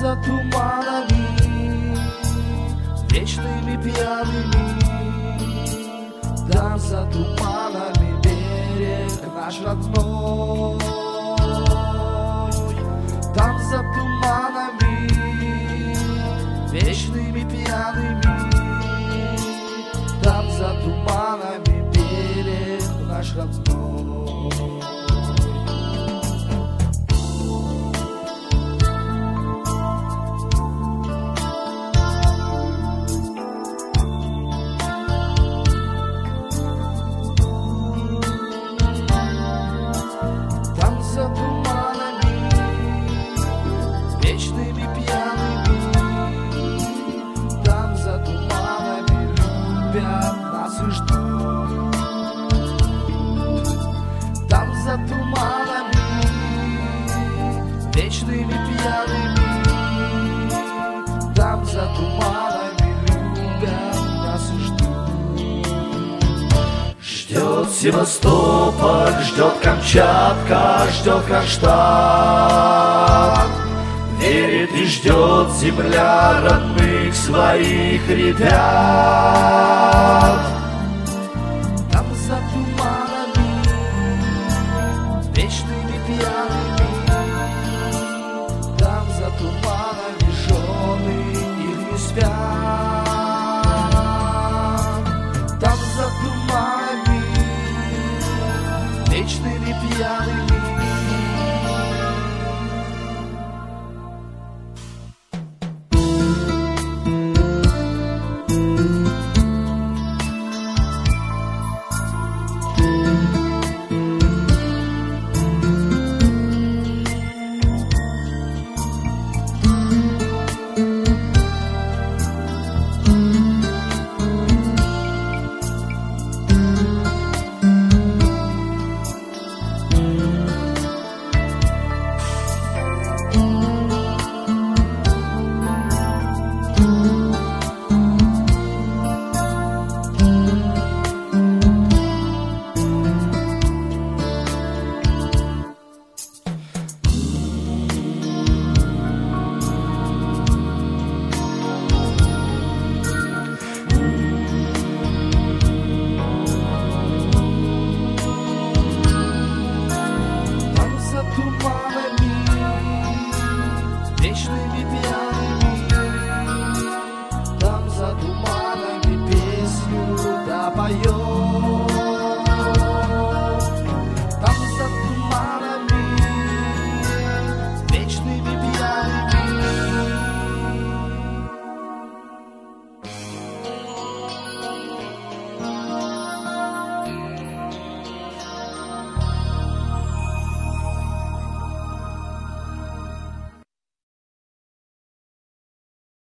за туманами, вечными пьяными. Там за туманами берег наш родной. Там за туманами, вечными пьяными. Там за туманами берег наш родной. За туманами, вечными пьяными. Там за туманами любят нас и ждут. Там за туманами, вечными пьяными. Там за туманами любят нас и ждут. Ждет Севастополь, ждет Камчатка, ждет Кронштадт. Верит и ждет земля родных своих ребят. Там за туманами, вечными пьяными. Там за туманами жены их не спят. Там за туманами, вечными пьяными. Туманами, вечными пьяными.